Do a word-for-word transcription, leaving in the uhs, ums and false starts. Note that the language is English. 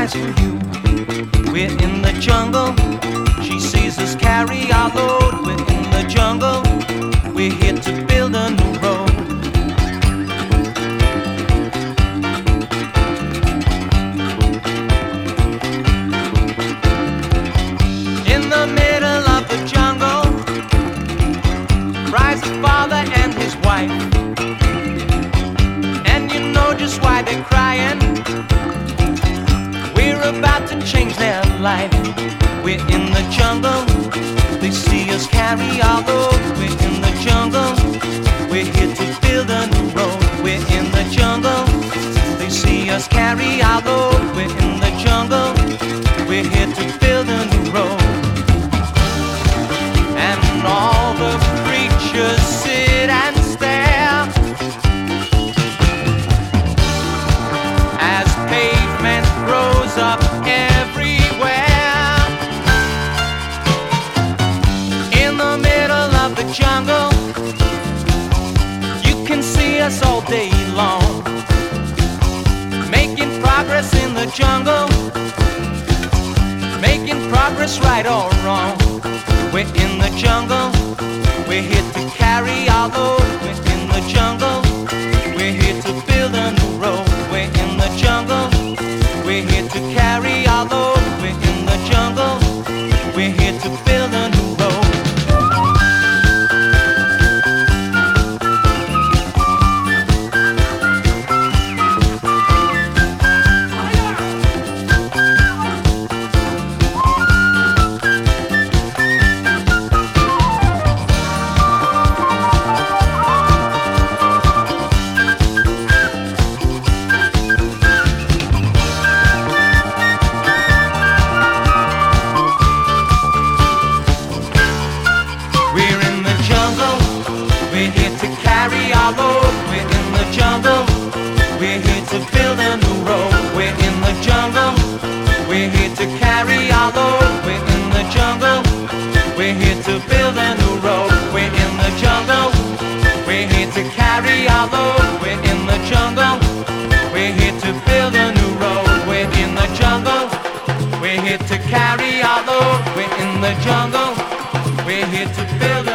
eyes for you. We're in the jungle. She sees us carry our load. We're in the jungle. We're here to build a new road. In the middle of the jungle, rise the father and his wife. And you know just why they're crying. We're about to change their life. We're in the jungle. They see us carry our load. We're in the jungle. We're here to build a new road. We're in the jungle. They see us carry our load. We're in the jungle. We're here to build a new road. And all the creatures sit and stare as pavement grows up everywhere. In the middle of the jungle, you can see us all day long, making progress in the jungle, making progress right or wrong. We're in the jungle. We're here to carry our load. We're in the jungle. We're here to build a new road. We're in the jungle. We're here to carry our load. We're in the jungle. We're here to build a new road. We're here to carry our load. We're in the jungle. We're here to build a new road. We're in the jungle. We're here to carry our load. We're in the jungle. We're here to build a new road. We're in the jungle. We're here to carry our load. We're in the jungle. We're here to build a new road. We're in the jungle. We're here to carry our load. We're in the jungle. We're here to build